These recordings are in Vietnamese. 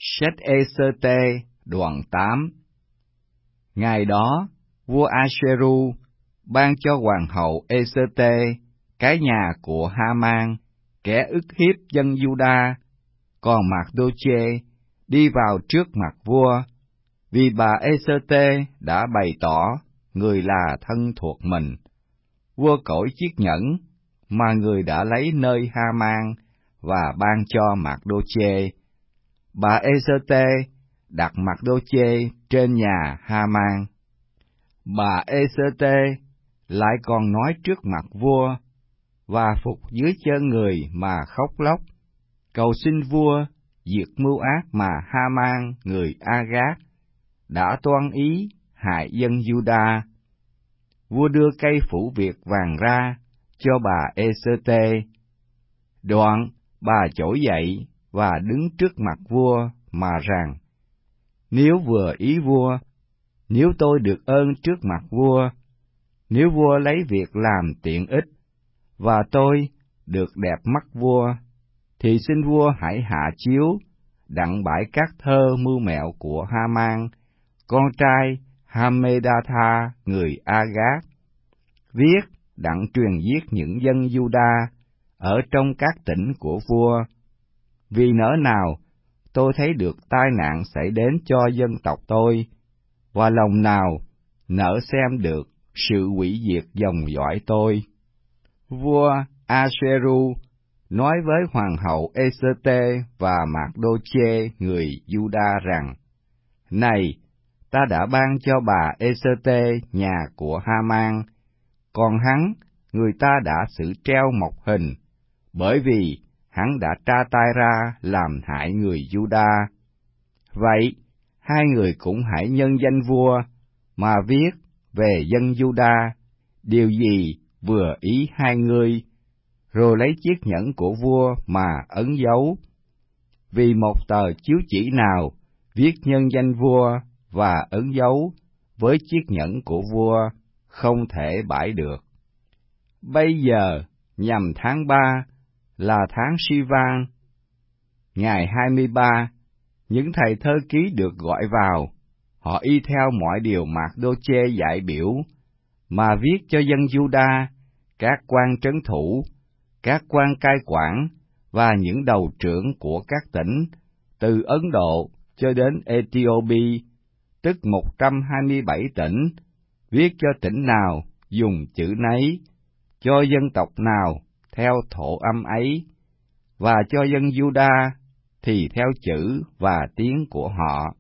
Sách Ê-sơ-tê đoạn 8. Ngày đó, vua Asuero ban cho hoàng hậu Ê-sơ-tê, cái nhà của Ha-man, kẻ ức hiếp dân Giu-đa, còn Mạc-đô-chê đi vào trước mặt vua, vì bà Ê-sơ-tê đã bày tỏ người là thân thuộc mình. Vua cởi chiếc nhẫn mà người đã lấy nơi Ha-man và ban cho Mạc-đô-chê. Bà Ê-sơ-tê đặt Mạc-đô-chê trên nhà Ha-man. Bà Ê-sơ-tê lại còn nói trước mặt vua và phục dưới chân người mà khóc lóc, cầu xin vua diệt mưu ác mà Ha-man người A-gát đã toan ý hại dân Giu-đa. Vua đưa cây phủ việt vàng ra cho bà Ê-sơ-tê. Đoạn bà trỗi dậy và đứng trước mặt vua mà rằng: Nếu vừa ý vua, nếu tôi được ơn trước mặt vua, nếu vua lấy việc làm tiện ích, và tôi được đẹp mắt vua, thì xin vua hãy hạ chiếu, đặng bãi các thơ mưu mẹo của Ha-man, con trai Ha-mê-đa-tha người A-gát, viết đặng truyền giết những dân Giu-đa ở trong các tỉnh của vua. Vì nỡ nào tôi thấy được tai nạn xảy đến cho dân tộc tôi, và lòng nào nỡ xem được sự hủy diệt dòng dõi tôi. Vua Asuero nói với hoàng hậu Ê-sơ-tê và Mạc-đô-chê người Giu-đa rằng: Này, ta đã ban cho bà Ê-sơ-tê nhà của Ha-man, còn hắn người ta đã xử treo mộc hình, bởi vì hắn đã tra tay ra làm hại người Giu-đa. Vậy, hai người cũng hãy nhân danh vua mà viết về dân Giu-đa điều gì vừa ý hai ngươi, rồi lấy chiếc nhẫn của vua mà ấn dấu. Vì một tờ chiếu chỉ nào viết nhân danh vua và ấn dấu với chiếc nhẫn của vua không thể bãi được. Bây giờ nhằm tháng 3 là tháng Si-van, ngày 23, những thầy thơ ký được gọi vào. Họ y theo mọi điều Mạc-đô-chê dạy biểu, mà viết cho dân Giu-đa, các quan trấn thủ, các quan cai quản và những đầu trưởng của các tỉnh, từ Ấn Độ cho đến Ê-ti-ô-pi, tức 127 tỉnh, viết cho tỉnh nào dùng chữ nấy, cho dân tộc nào theo thổ âm ấy, và cho dân Giu-đa thì theo chữ và tiếng của họ.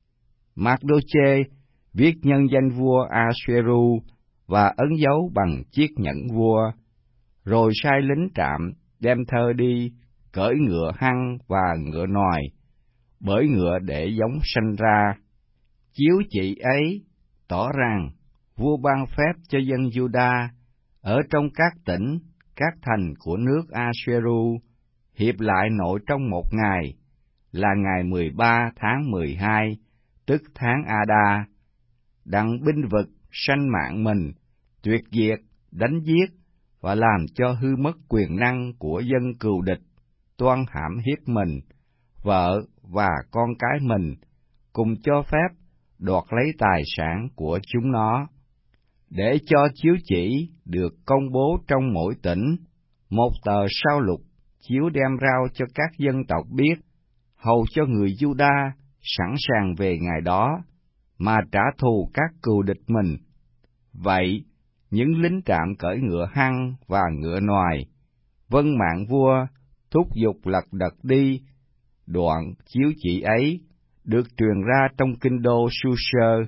Mạc-đô-chê viết nhân danh vua Asuero và ấn dấu bằng chiếc nhẫn vua, rồi sai lính trạm đem thơ đi, cởi ngựa hăng và ngựa nòi, bởi ngựa để giống sanh ra. Chiếu chỉ ấy tỏ rằng vua ban phép cho dân Giu-đa ở trong các tỉnh, các thành của nước Asuero hiệp lại nội trong một ngày, là ngày 13 tháng 12, tức tháng A-đa, đặng binh vực sanh mạng mình, tuyệt diệt, đánh giết và làm cho hư mất quyền năng của dân cừu địch, toan hãm hiếp mình, vợ và con cái mình, cùng cho phép đoạt lấy tài sản của chúng nó. Để cho chiếu chỉ được công bố trong mỗi tỉnh, một tờ sao lục chiếu đem rao cho các dân tộc biết, hầu cho người Giu-đa sẵn sàng về ngày đó mà trả thù các cừu địch mình. Vậy, những lính trạm cởi ngựa hăng và ngựa nòi, vâng mạng vua, thúc giục lật đật đi. Đoạn chiếu chỉ ấy được truyền ra trong kinh đô Su-sơ.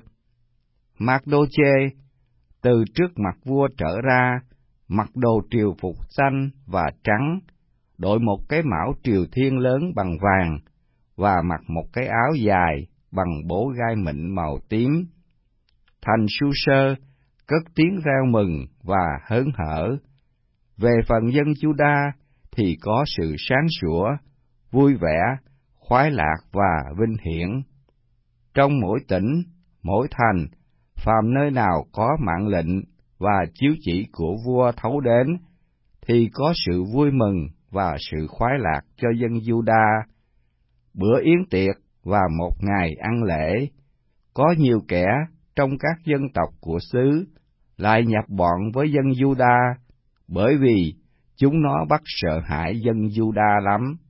Mạc-đô-chê từ trước mặt vua trở ra, mặc đồ triều phục xanh và trắng, đội một cái mão triều thiên lớn bằng vàng, và mặc một cái áo dài bằng bố gai mịn màu tím. Thành Su-sơ cất tiếng reo mừng và hớn hở. Về phần dân Giu-đa thì có sự sáng sủa, vui vẻ, khoái lạc và vinh hiển. Trong mỗi tỉnh, mỗi thành, phàm nơi nào có mạng lệnh và chiếu chỉ của vua thấu đến, thì có sự vui mừng và sự khoái lạc cho dân Giu-đa. Bữa yến tiệc và một ngày ăn lễ. Có nhiều kẻ trong các dân tộc của xứ lại nhập bọn với dân Giu-đa, bởi vì chúng nó bắt sợ hãi dân Giu-đa lắm.